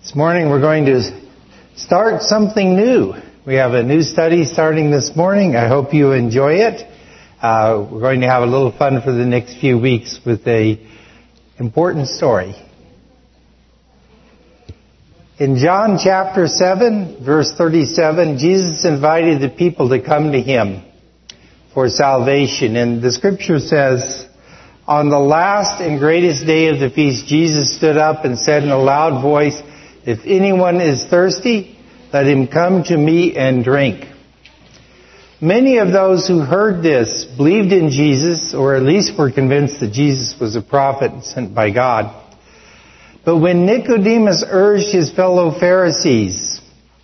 This morning we're going to start something new. We have a new study starting this morning. I hope you enjoy it. We're going to have a little fun for the next few weeks with a important story. In John chapter 7, verse 37, Jesus invited the people to come to Him for salvation. And the scripture says, "On the last and greatest day of the feast, Jesus stood up and said in a loud voice, 'If anyone is thirsty, let him come to me and drink.'" Many of those who heard this believed in Jesus, or at least were convinced that Jesus was a prophet sent by God. But when Nicodemus urged his fellow Pharisees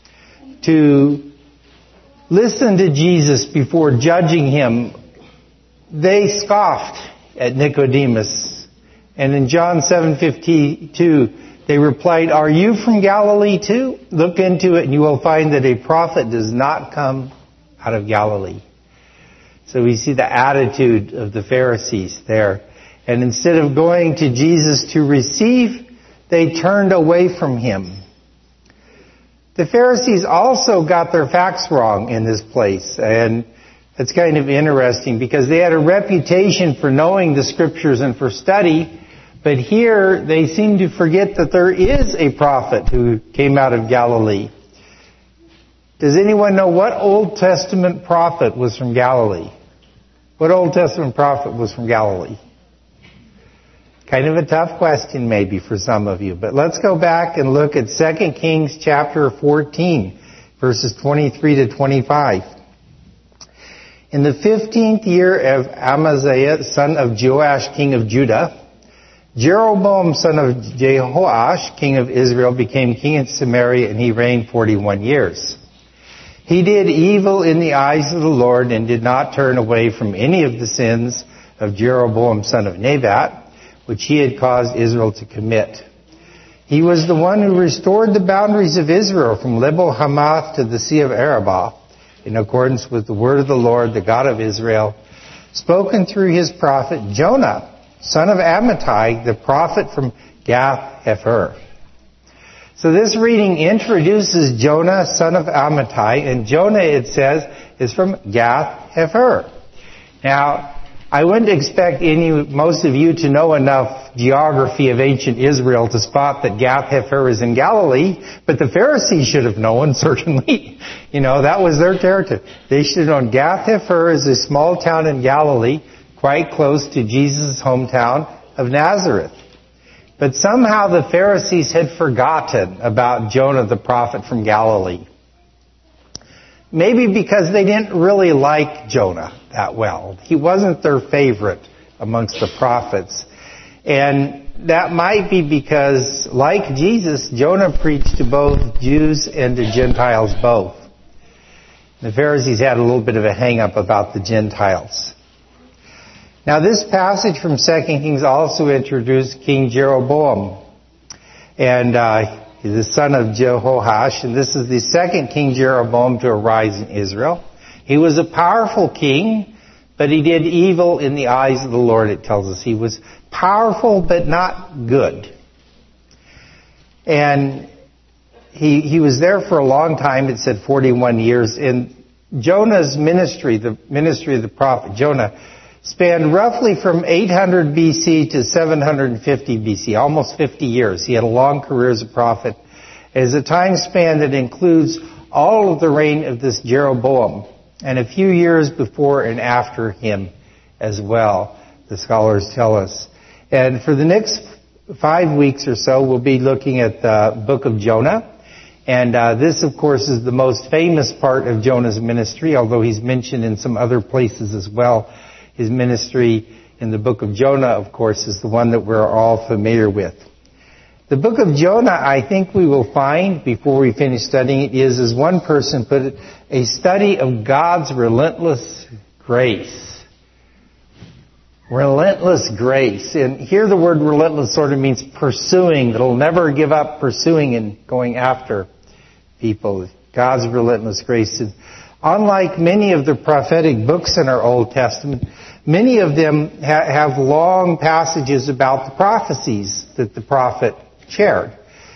to listen to Jesus before judging him, they scoffed at Nicodemus. And in John 7:52, they replied, "Are you from Galilee too? Look into it and you will find that a prophet does not come out of Galilee." So we see the attitude of the Pharisees there. And instead of going to Jesus to receive, they turned away from Him. The Pharisees also got their facts wrong in this place. And it's kind of interesting because they had a reputation for knowing the Scriptures and for study. But here, they seem to forget that there is a prophet who came out of Galilee. Does anyone know what Old Testament prophet was from Galilee? What Old Testament prophet was from Galilee? Kind of a tough question maybe for some of you. But let's go back and look at 2 Kings chapter 14, verses 23 to 25. In the 15th year of Amaziah, son of Joash, king of Judah, Jeroboam, son of Jehoash, king of Israel, became king in Samaria, and he reigned 41 years. He did evil in the eyes of the Lord and did not turn away from any of the sins of Jeroboam, son of Nebat, which he had caused Israel to commit. He was the one who restored the boundaries of Israel from Lebo Hamath to the Sea of Arabah, in accordance with the word of the Lord, the God of Israel, spoken through his prophet Jonah, son of Amittai, the prophet from Gath-Hepher. So this reading introduces Jonah, son of Amittai, and Jonah, it says, is from Gath-Hepher. Now, I wouldn't expect most of you to know enough geography of ancient Israel to spot that Gath-Hepher is in Galilee, but the Pharisees should have known, certainly. That was their territory. They should have known Gath-Hepher is a small town in Galilee, quite close to Jesus' hometown of Nazareth. But somehow the Pharisees had forgotten about Jonah the prophet from Galilee. Maybe because they didn't really like Jonah that well. He wasn't their favorite amongst the prophets. And that might be because, like Jesus, Jonah preached to both Jews and to Gentiles both. The Pharisees had a little bit of a hang-up about the Gentiles. Now this passage from 2 Kings also introduced King Jeroboam. And he's the son of Jehoash, and this is the second King Jeroboam to arise in Israel. He was a powerful king, but he did evil in the eyes of the Lord, it tells us. He was powerful, but not good. And he was there for a long time, it said 41 years. And Jonah's ministry, the ministry of the prophet Jonah, spanned roughly from 800 BC to 750 BC, almost 50 years. He had a long career as a prophet. It's a time span that includes all of the reign of this Jeroboam, and a few years before and after him as well, the scholars tell us. And for the next 5 weeks or so, we'll be looking at the book of Jonah. And this, of course, is the most famous part of Jonah's ministry, although he's mentioned in some other places as well. His ministry in the book of Jonah, of course, is the one that we're all familiar with. The book of Jonah, I think we will find, before we finish studying it, is, as one person put it, a study of God's relentless grace. Relentless grace. And here the word relentless sort of means pursuing, that'll never give up pursuing and going after people. God's relentless grace. And unlike many of the prophetic books in our Old Testament, many of them have long passages about the prophecies that the prophet shared.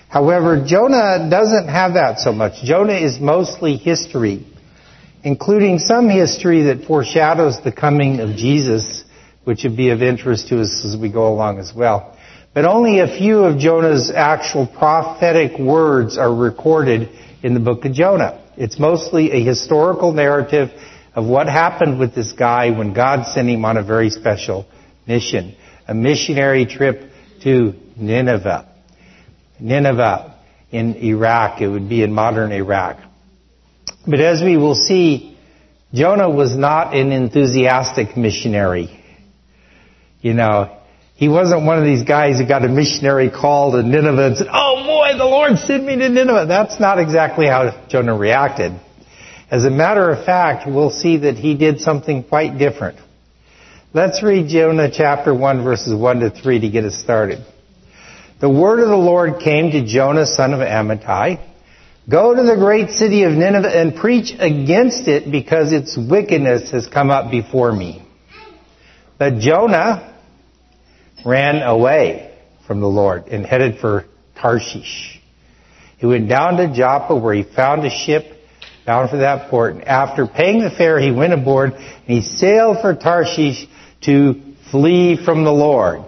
However, Jonah doesn't have that so much. Jonah is mostly history, including some history that foreshadows the coming of Jesus, which would be of interest to us as we go along as well. But only a few of Jonah's actual prophetic words are recorded in the book of Jonah. It's mostly a historical narrative of what happened with this guy when God sent him on a very special mission, a missionary trip to Nineveh. Nineveh in Iraq, it would be in modern Iraq. But as we will see, Jonah was not an enthusiastic missionary. You know, he wasn't one of these guys who got a missionary call to Nineveh and said, "Oh boy, the Lord sent me to Nineveh." That's not exactly how Jonah reacted. As a matter of fact, we'll see that he did something quite different. Let's read Jonah chapter 1, verses 1 to 3 to get us started. The word of the Lord came to Jonah, son of Amittai. Go to the great city of Nineveh and preach against it, because its wickedness has come up before me. But Jonah ran away from the Lord and headed for Tarshish. He went down to Joppa, where he found a ship bound for that port. And after paying the fare, he went aboard and he sailed for Tarshish to flee from the Lord.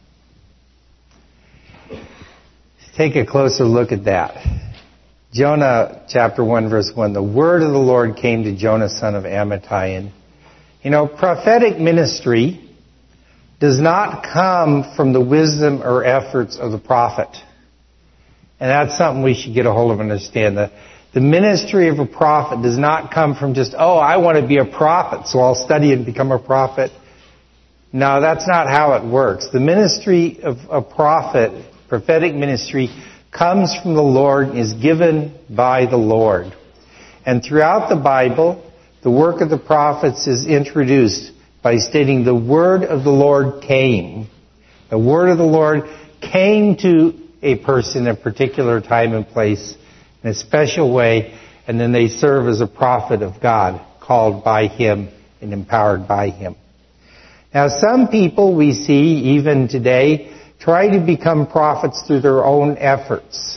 Take a closer look at that. Jonah chapter 1 verse 1. The word of the Lord came to Jonah, son of Amittai. And, you know, prophetic ministry does not come from the wisdom or efforts of the prophet. And that's something we should get a hold of and understand. The ministry of a prophet does not come from just, oh, I want to be a prophet, so I'll study and become a prophet. No, that's not how it works. The ministry of a prophet, prophetic ministry, comes from the Lord and is given by the Lord. And throughout the Bible, the work of the prophets is introduced by stating the word of the Lord came. The word of the Lord came to a person in a particular time and place in a special way, and then they serve as a prophet of God, called by Him and empowered by Him. Now, some people we see, even today, try to become prophets through their own efforts.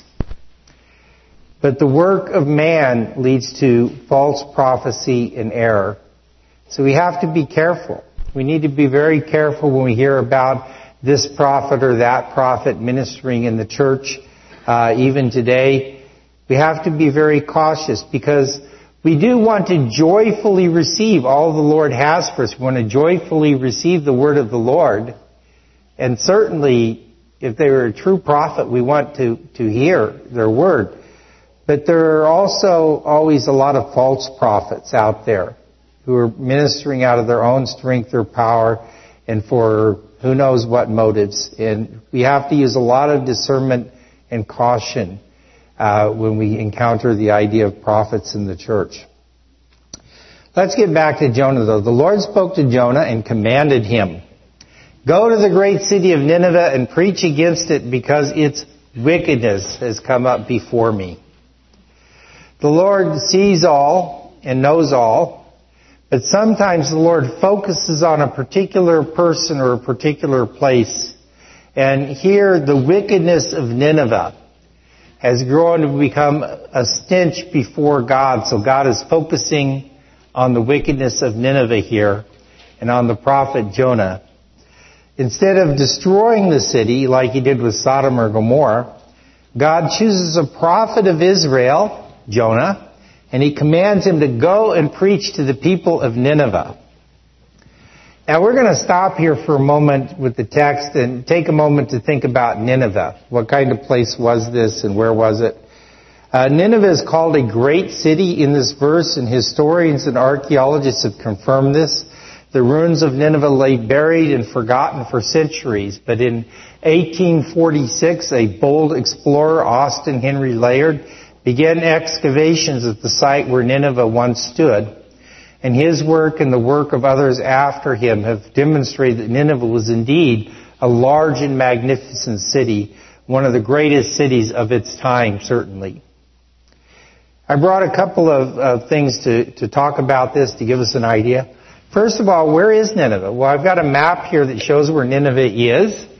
But the work of man leads to false prophecy and error. So we have to be careful. We need to be very careful when we hear about this prophet or that prophet ministering in the church. Even today, we have to be very cautious, because we do want to joyfully receive all the Lord has for us. We want to joyfully receive the word of the Lord. And certainly, if they were a true prophet, we want to hear their word. But there are also always a lot of false prophets out there who are ministering out of their own strength or power and for who knows what motives. And we have to use a lot of discernment and caution when we encounter the idea of prophets in the church. Let's get back to Jonah, though. The Lord spoke to Jonah and commanded him, "Go to the great city of Nineveh and preach against it, because its wickedness has come up before me." The Lord sees all and knows all, but sometimes the Lord focuses on a particular person or a particular place. And here, the wickedness of Nineveh has grown to become a stench before God. So God is focusing on the wickedness of Nineveh here and on the prophet Jonah. Instead of destroying the city like He did with Sodom or Gomorrah, God chooses a prophet of Israel, Jonah, and He commands him to go and preach to the people of Nineveh. Now we're going to stop here for a moment with the text and take a moment to think about Nineveh. What kind of place was this and where was it? Nineveh is called a great city in this verse, and historians and archaeologists have confirmed this. The ruins of Nineveh lay buried and forgotten for centuries, but in 1846, a bold explorer, Austin Henry Layard, began excavations at the site where Nineveh once stood. And his work and the work of others after him have demonstrated that Nineveh was indeed a large and magnificent city, one of the greatest cities of its time, certainly. I brought a couple of things to talk about this to give us an idea. First of all, where is Nineveh? Well, I've got a map here that shows where Nineveh is.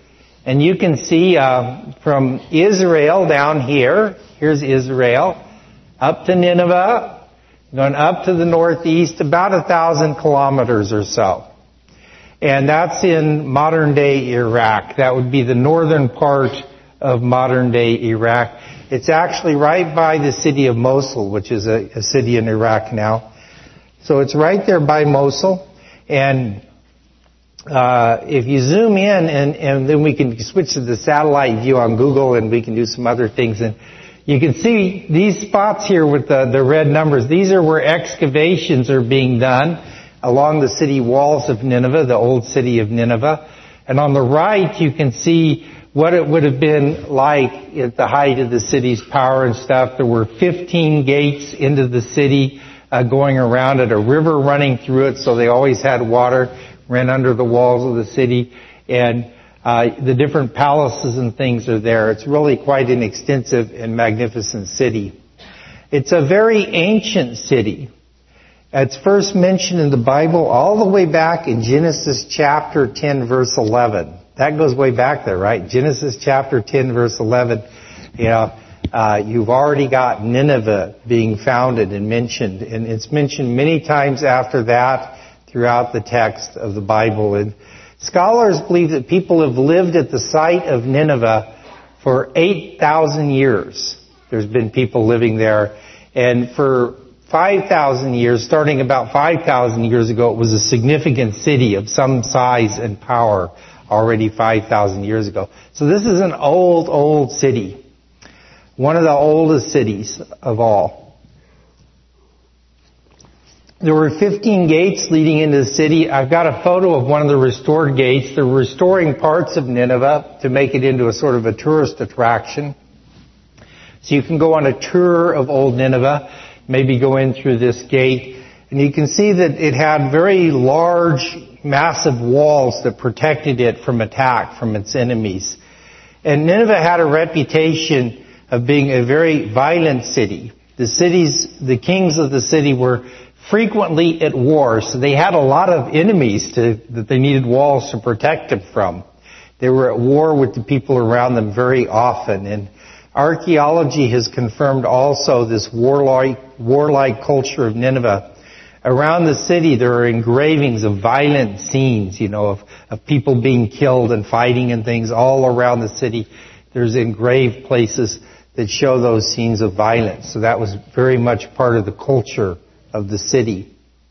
And you can see from Israel down here, here's Israel, up to Nineveh, going up to the northeast, about 1,000 kilometers or so. And that's in modern-day Iraq. That would be the northern part of modern-day Iraq. It's actually right by the city of Mosul, which is a city in Iraq now. So it's right there by Mosul. And if you zoom in, and then we can switch to the satellite view on Google, and we can do some other things. And you can see these spots here with the red numbers. These are where excavations are being done along the city walls of Nineveh, the old city of Nineveh. And on the right, you can see what it would have been like at the height of the city's power and stuff. There were 15 gates into the city going around it, a river running through it, so they always had water ran under the walls of the city. And the different palaces and things are there. It's really quite an extensive and magnificent city. It's a very ancient city. It's first mentioned in the Bible all the way back in Genesis chapter 10, verse 11. That goes way back there, right? Genesis chapter 10, verse 11. You've already got Nineveh being founded and mentioned. And it's mentioned many times after that throughout the text of the Bible. And scholars believe that people have lived at the site of Nineveh for 8,000 years. There's been people living there. And for 5,000 years, starting about 5,000 years ago, it was a significant city of some size and power already 5,000 years ago. So this is an old, old city. One of the oldest cities of all. There were 15 gates leading into the city. I've got a photo of one of the restored gates. They're restoring parts of Nineveh to make it into a sort of a tourist attraction. So you can go on a tour of old Nineveh, maybe go in through this gate. And you can see that it had very large, massive walls that protected it from attack from its enemies. And Nineveh had a reputation of being a very violent city. The kings of the city were frequently at war, so they had a lot of enemies that they needed walls to protect them from. They were at war with the people around them very often. And archaeology has confirmed also this warlike culture of Nineveh. Around the city, there are engravings of violent scenes, of people being killed and fighting and things all around the city. There's engraved places that show those scenes of violence. So that was very much part of the culture of the city.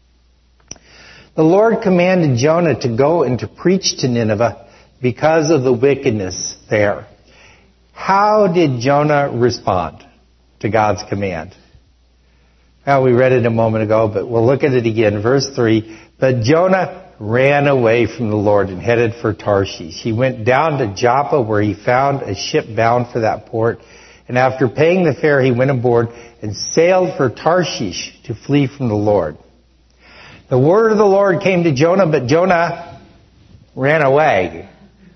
The Lord commanded Jonah to go and to preach to Nineveh because of the wickedness there. How did Jonah respond to God's command? Well, we read it a moment ago, but we'll look at it again. Verse 3, but Jonah ran away from the Lord and headed for Tarshish. He went down to Joppa, where he found a ship bound for that port. And after paying the fare, he went aboard and sailed for Tarshish to flee from the Lord. The word of the Lord came to Jonah, but Jonah ran away.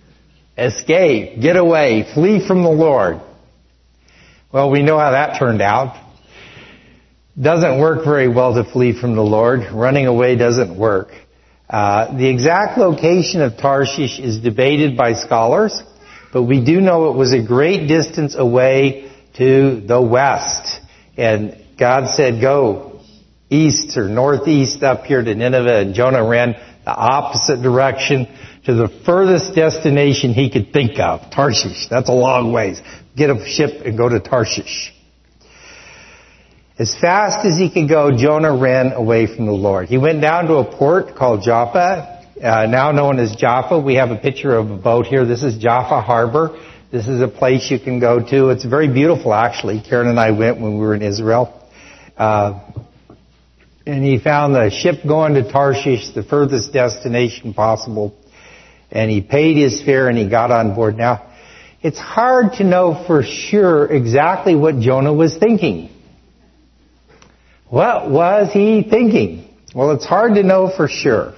Escape, get away, flee from the Lord. Well, we know how that turned out. Doesn't work very well to flee from the Lord. Running away doesn't work. The exact location of Tarshish is debated by scholars, but we do know it was a great distance away to the west. And God said, go east or northeast up here to Nineveh, and Jonah ran the opposite direction to the furthest destination he could think of, Tarshish. That's a long ways. Get a ship and go to Tarshish. As fast as he could go, Jonah ran away from the Lord. He went down to a port called Joppa, now known as Jaffa. We have a picture of a boat here. This is Jaffa Harbor. This is a place you can go to. It's very beautiful, actually. Karen and I went when we were in Israel. And he found the ship going to Tarshish, the furthest destination possible. And he paid his fare and he got on board. Now, it's hard to know for sure exactly what Jonah was thinking. What was he thinking? Well, it's hard to know for sure.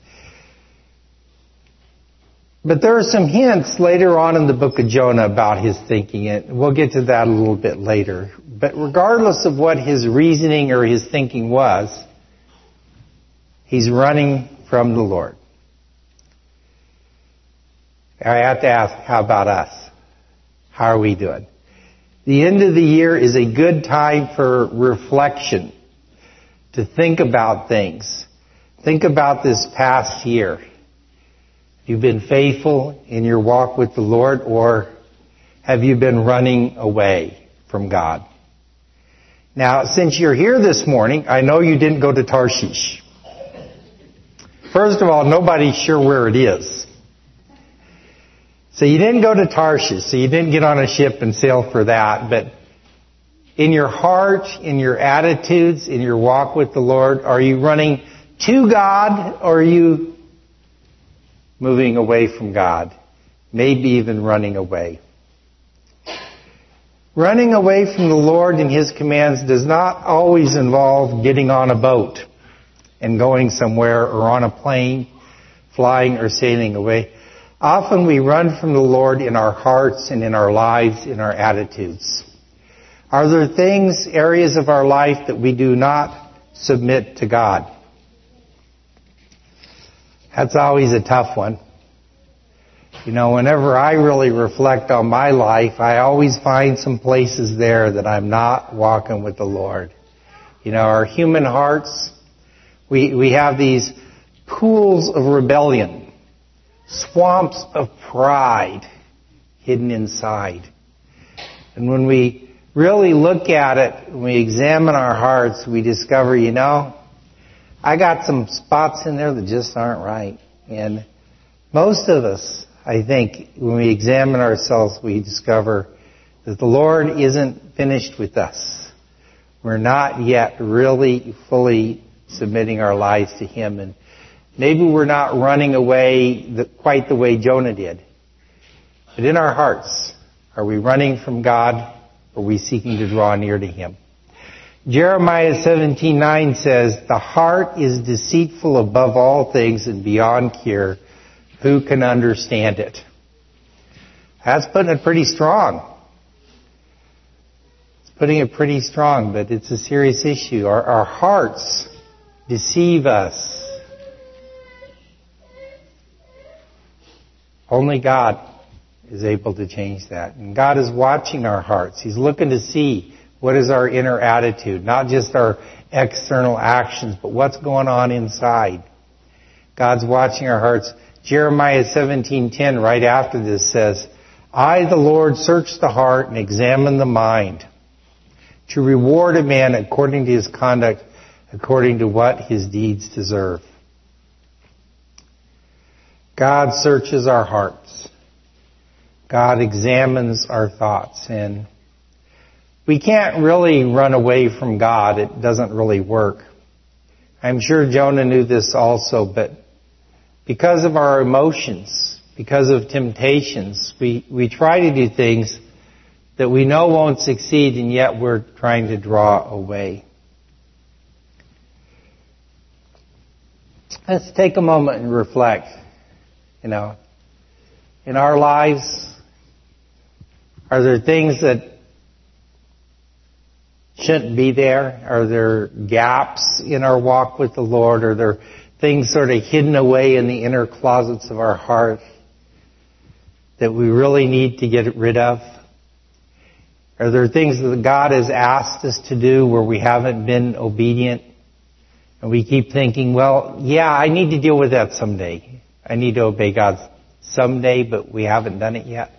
But there are some hints later on in the book of Jonah about his thinking, and we'll get to that a little bit later. But regardless of what his reasoning or his thinking was, he's running from the Lord. I have to ask, how about us? How are we doing? The end of the year is a good time for reflection, to think about things. Think about this past year. You've been faithful in your walk with the Lord, or have you been running away from God? Now, since you're here this morning, I know you didn't go to Tarshish. First of all, nobody's sure where it is. So you didn't go to Tarshish, so you didn't get on a ship and sail for that. But in your heart, in your attitudes, in your walk with the Lord, are you running to God, or are you moving away from God? Maybe even running away. Running away from the Lord and His commands does not always involve getting on a boat and going somewhere, or on a plane, flying or sailing away. Often we run from the Lord in our hearts and in our lives, in our attitudes. Are there things, areas of our life that we do not submit to God? That's always a tough one. You know, whenever I really reflect on my life, I always find some places there that I'm not walking with the Lord. You know, our human hearts, we have these pools of rebellion, swamps of pride hidden inside. And when we really look at it, when we examine our hearts, we discover, you know, I got some spots in there that just aren't right. And most of us, I think, when we examine ourselves, we discover that the Lord isn't finished with us. We're not yet really fully submitting our lives to Him. And maybe we're not running away quite the way Jonah did. But in our hearts, are we running from God, or are we seeking to draw near to Him? Jeremiah 17:9 says, "The heart is deceitful above all things and beyond cure. Who can understand it?" That's putting it pretty strong. It's putting it pretty strong, but it's a serious issue. Our hearts deceive us. Only God is able to change that. And God is watching our hearts. He's looking to see what is our inner attitude, not just our external actions, but what's going on inside. God's watching our hearts. Jeremiah 17:10, right after this, says, "I, the Lord, search the heart and examine the mind, to reward a man according to his conduct, according to what his deeds deserve." God searches our hearts. God examines our thoughts. And we can't really run away from God. It doesn't really work. I'm sure Jonah knew this also, but because of our emotions, because of temptations, we try to do things that we know won't succeed, and yet we're trying to draw away. Let's take a moment and reflect. You know, in our lives, are there things that shouldn't be there? Are there gaps in our walk with the Lord? Are there things sort of hidden away in the inner closets of our heart that we really need to get rid of? Are there things that God has asked us to do where we haven't been obedient? And we keep thinking, well, yeah, I need to deal with that someday. I need to obey God someday, but we haven't done it yet.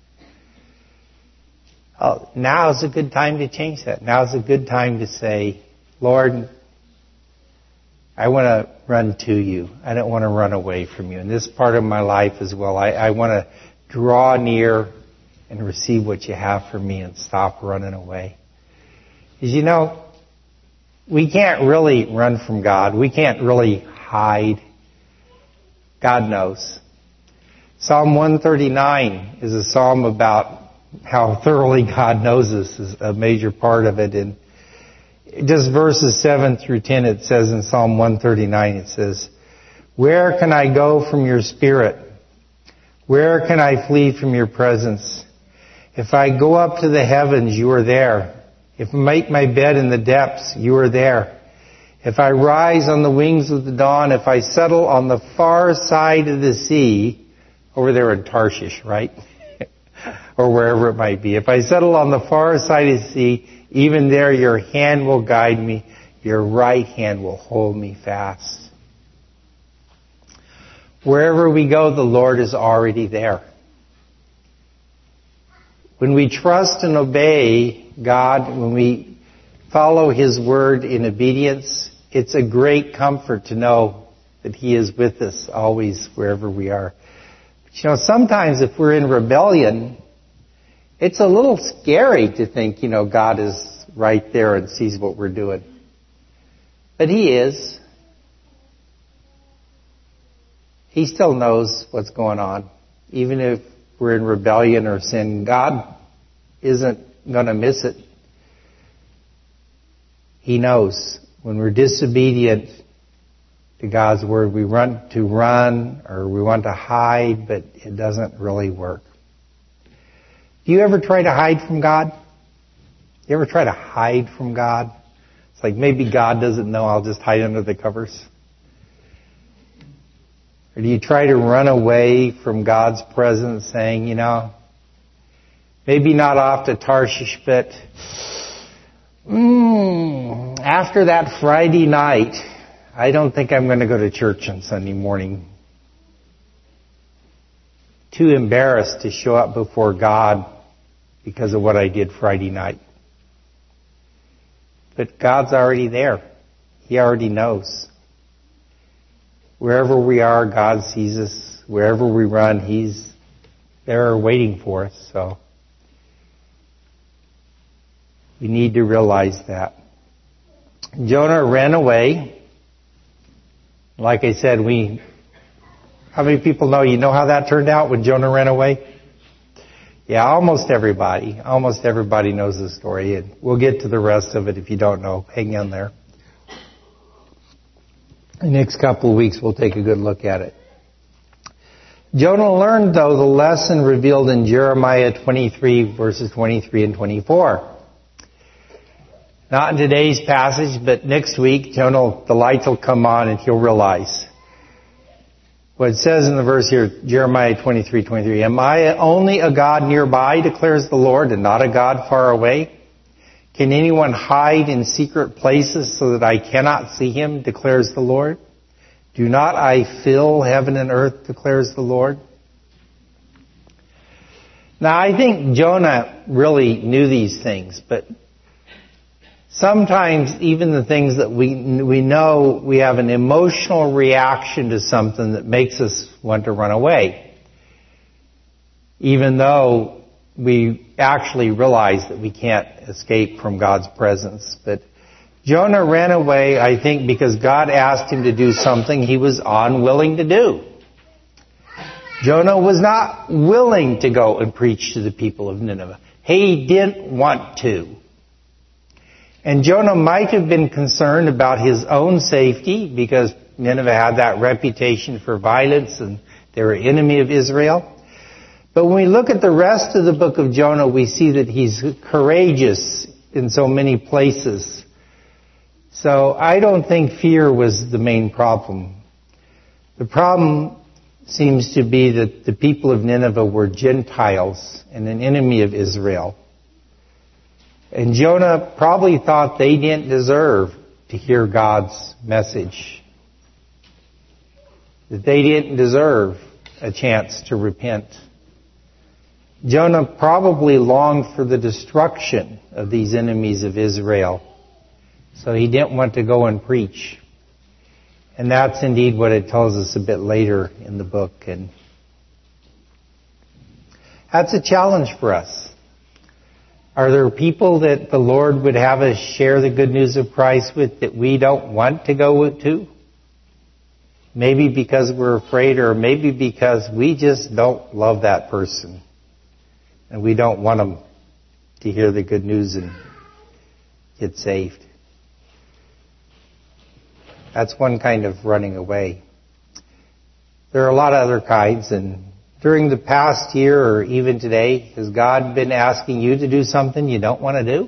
Oh, now is a good time to change that. Now is a good time to say, Lord, I want to run to you. I don't want to run away from you. In this part of my life as well, I want to draw near and receive what you have for me and stop running away. Because you know, we can't really run from God. We can't really hide. God knows. Psalm 139 is a psalm about how thoroughly God knows us, is a major part of it. And just verses 7 through 10, it says in Psalm 139, it says, "Where can I go from your spirit? Where can I flee from your presence? If I go up to the heavens, you are there. If I make my bed in the depths, you are there. If I rise on the wings of the dawn, if I settle on the far side of the sea, over there in Tarshish, right? Or wherever it might be. If I settle on the far side of the sea, even there your hand will guide me, your right hand will hold me fast. Wherever we go, the Lord is already there. When we trust and obey God, when we follow His word in obedience, it's a great comfort to know that He is with us always wherever we are. But sometimes if we're in rebellion, it's a little scary to think, God is right there and sees what we're doing. But He is. He still knows what's going on. Even if we're in rebellion or sin, God isn't going to miss it. He knows. When we're disobedient to God's word, we want to run or we want to hide, but it doesn't really work. Do you ever try to hide from God? You ever try to hide from God? It's like maybe God doesn't know, I'll just hide under the covers. Or do you try to run away from God's presence saying, maybe not off to Tarshish, but after that Friday night, I don't think I'm going to go to church on Sunday morning. Too embarrassed to show up before God because of what I did Friday night. But God's already there. He already knows. Wherever we are, God sees us. Wherever we run, He's there waiting for us. So we need to realize that. Jonah ran away. Like I said, how many people know how that turned out when Jonah ran away? Yeah, almost everybody knows the story. And we'll get to the rest of it if you don't know. Hang in there. The next couple of weeks we'll take a good look at it. Jonah learned, though, the lesson revealed in Jeremiah 23, verses 23 and 24. Not in today's passage, but next week, Jonah, the lights will come on and he'll realize what it says in the verse here, Jeremiah 23:23. Am I only a God nearby, declares the Lord, and not a God far away? Can anyone hide in secret places so that I cannot see Him, declares the Lord? Do not I fill heaven and earth, declares the Lord? Now, I think Jonah really knew these things, but sometimes even the things that we know, we have an emotional reaction to something that makes us want to run away. Even though we actually realize that we can't escape from God's presence. But Jonah ran away, I think, because God asked him to do something he was unwilling to do. Jonah was not willing to go and preach to the people of Nineveh. He didn't want to. And Jonah might have been concerned about his own safety because Nineveh had that reputation for violence and they were an enemy of Israel. But when we look at the rest of the book of Jonah, we see that he's courageous in so many places. So I don't think fear was the main problem. The problem seems to be that the people of Nineveh were Gentiles and an enemy of Israel. And Jonah probably thought they didn't deserve to hear God's message. That they didn't deserve a chance to repent. Jonah probably longed for the destruction of these enemies of Israel. So he didn't want to go and preach. And that's indeed what it tells us a bit later in the book. And that's a challenge for us. Are there people that the Lord would have us share the good news of Christ with that we don't want to go to? Maybe because we're afraid, or maybe because we just don't love that person. And we don't want them to hear the good news and get saved. That's one kind of running away. There are a lot of other kinds, and during the past year or even today, has God been asking you to do something you don't want to do?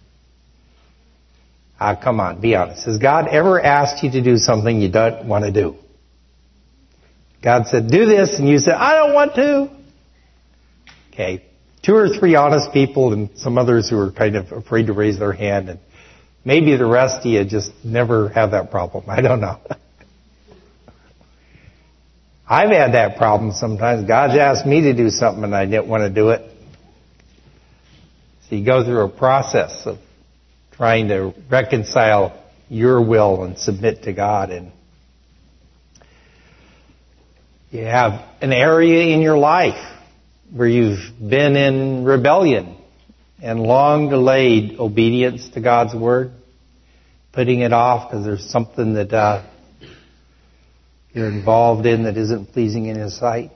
Come on, be honest. Has God ever asked you to do something you don't want to do? God said, do this, and you said, I don't want to. Okay. 2 or 3 honest people and some others who are kind of afraid to raise their hand, and maybe the rest of you just never have that problem. I don't know. I've had that problem sometimes. God's asked me to do something and I didn't want to do it. So you go through a process of trying to reconcile your will and submit to God. And you have an area in your life where you've been in rebellion and long delayed obedience to God's Word, putting it off because there's something that you're involved in that isn't pleasing in His sight.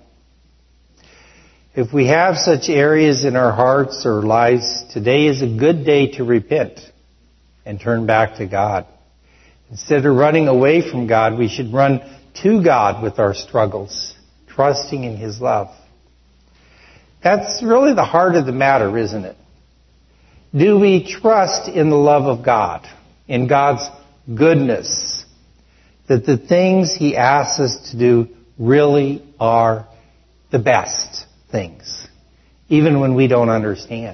If we have such areas in our hearts or lives, today is a good day to repent and turn back to God. Instead of running away from God, we should run to God with our struggles, trusting in His love. That's really the heart of the matter, isn't it? Do we trust in the love of God, in God's goodness, that the things He asks us to do really are the best things, even when we don't understand?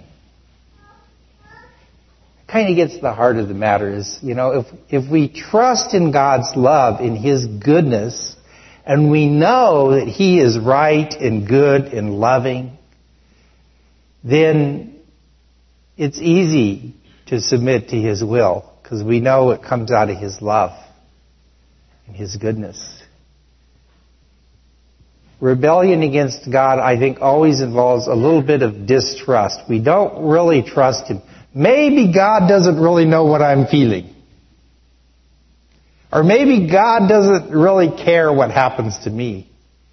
It kind of gets to the heart of the matter is, if we trust in God's love, in His goodness, and we know that He is right and good and loving, then it's easy to submit to His will, because we know it comes out of His love and His goodness. Rebellion against God, I think, always involves a little bit of distrust. We don't really trust Him. Maybe God doesn't really know what I'm feeling. Or maybe God doesn't really care what happens to me.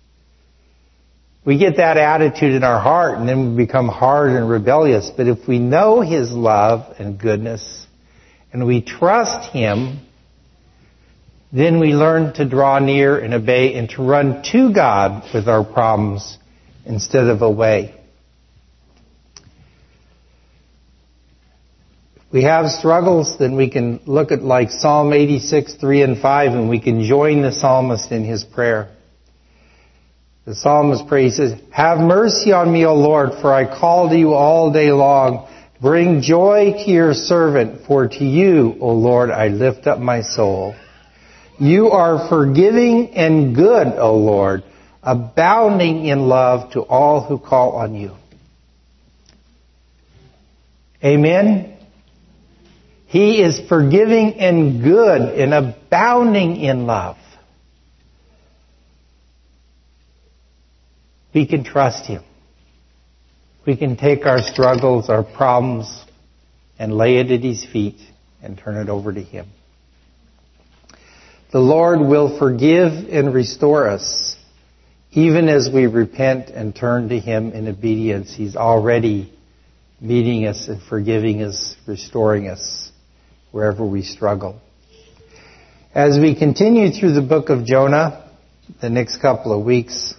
We get that attitude in our heart and then we become hard and rebellious. But if we know His love and goodness and we trust Him, then we learn to draw near and obey and to run to God with our problems instead of away. If we have struggles, then we can look at like Psalm 86, 3 and 5, and we can join the psalmist in his prayer. The psalmist prays, he says, have mercy on me, O Lord, for I call to you all day long. Bring joy to your servant, for to you, O Lord, I lift up my soul. You are forgiving and good, O Lord, abounding in love to all who call on you. Amen? He is forgiving and good and abounding in love. We can trust Him. We can take our struggles, our problems, and lay it at His feet and turn it over to Him. The Lord will forgive and restore us. Even as we repent and turn to Him in obedience, He's already meeting us and forgiving us, restoring us wherever we struggle. As we continue through the book of Jonah, the next couple of weeks,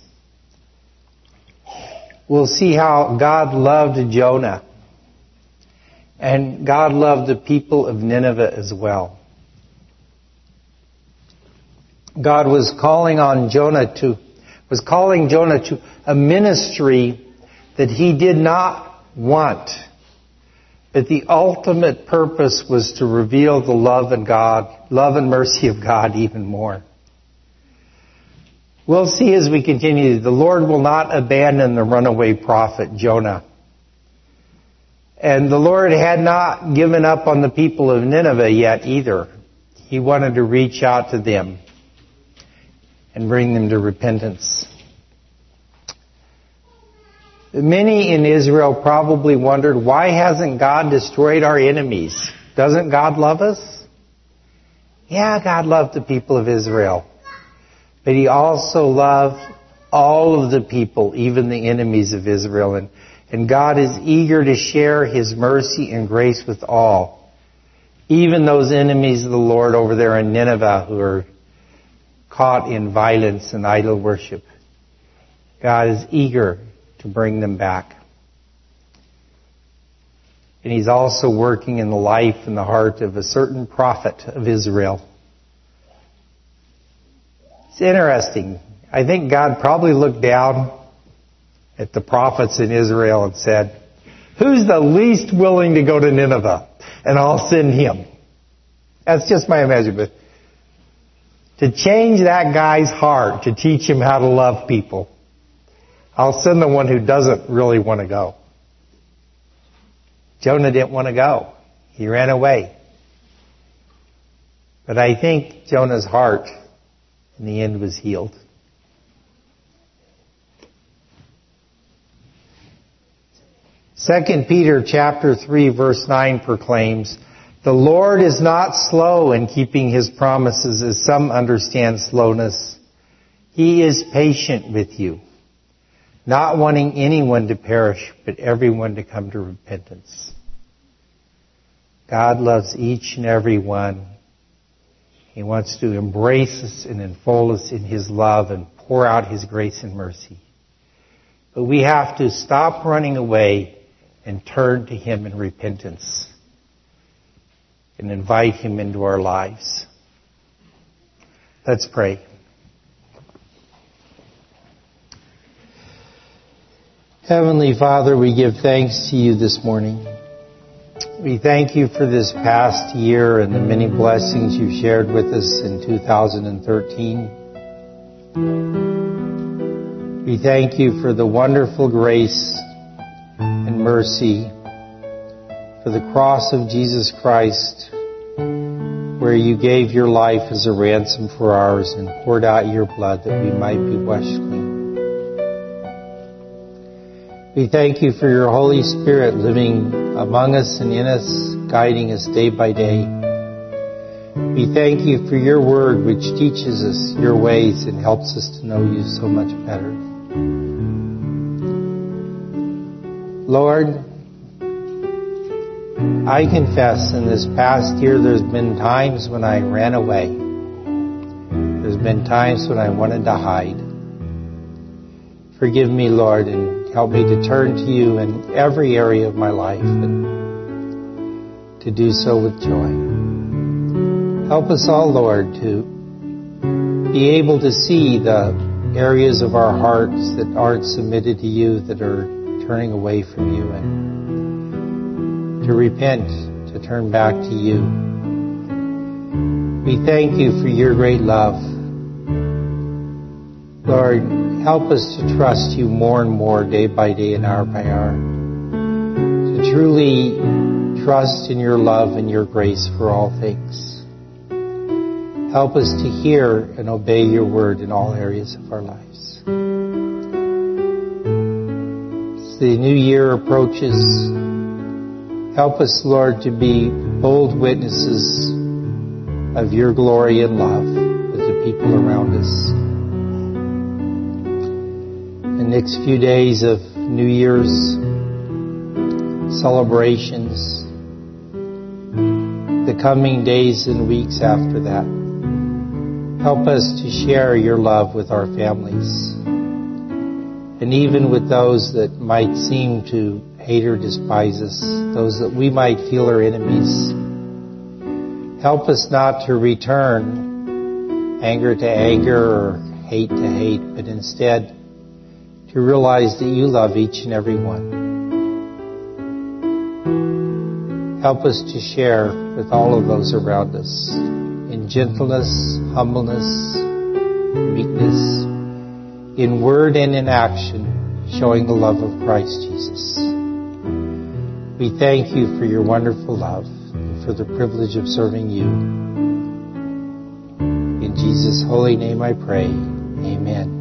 we'll see how God loved Jonah. And God loved the people of Nineveh as well. God was calling Jonah to a ministry that He did not want. But the ultimate purpose was to reveal the love and mercy of God even more. We'll see as we continue, the Lord will not abandon the runaway prophet Jonah. And the Lord had not given up on the people of Nineveh yet either. He wanted to reach out to them and bring them to repentance. Many in Israel probably wondered, why hasn't God destroyed our enemies? Doesn't God love us? Yeah, God loved the people of Israel. But He also loved all of the people, even the enemies of Israel. And God is eager to share His mercy and grace with all. Even those enemies of the Lord over there in Nineveh who are caught in violence and idol worship. God is eager to bring them back. And He's also working in the life and the heart of a certain prophet of Israel. It's interesting. I think God probably looked down at the prophets in Israel and said, who's the least willing to go to Nineveh? And I'll send him. That's just my imagination. To change that guy's heart, to teach him how to love people, I'll send the one who doesn't really want to go. Jonah didn't want to go. He ran away. But I think Jonah's heart in the end was healed. Second Peter chapter 3 verse 9 proclaims, the Lord is not slow in keeping His promises, as some understand slowness. He is patient with you, not wanting anyone to perish, but everyone to come to repentance. God loves each and every one. He wants to embrace us and enfold us in His love and pour out His grace and mercy. But we have to stop running away and turn to Him in repentance and invite Him into our lives. Let's pray. Heavenly Father, we give thanks to You this morning. We thank You for this past year and the many blessings You've shared with us in 2013. We thank You for the wonderful grace and mercy, for the cross of Jesus Christ, where You gave Your life as a ransom for ours and poured out Your blood that we might be washed clean. We thank You for Your Holy Spirit living among us and in us, guiding us day by day. We thank You for Your Word, which teaches us Your ways and helps us to know You so much better. Lord, I confess in this past year there's been times when I ran away. There's been times when I wanted to hide. Forgive me, Lord, and help me to turn to You in every area of my life and to do so with joy. Help us all, Lord, to be able to see the areas of our hearts that aren't submitted to You, that are turning away from You, and to repent, to turn back to You. We thank You for Your great love. Lord, help us to trust You more and more day by day and hour by hour. To truly trust in Your love and Your grace for all things. Help us to hear and obey Your word in all areas of our lives. As the new year approaches, help us, Lord, to be bold witnesses of Your glory and love with the people around us. The next few days of New Year's celebrations, the coming days and weeks after that, help us to share Your love with our families, and even with those that might seem to hate or despise us, those that we might feel are enemies. Help us not to return anger to anger or hate to hate, but instead to realize that You love each and every one. Help us to share with all of those around us in gentleness, humbleness, meekness, in word and in action, showing the love of Christ Jesus. We thank You for Your wonderful love and for the privilege of serving You. In Jesus' holy name I pray. Amen.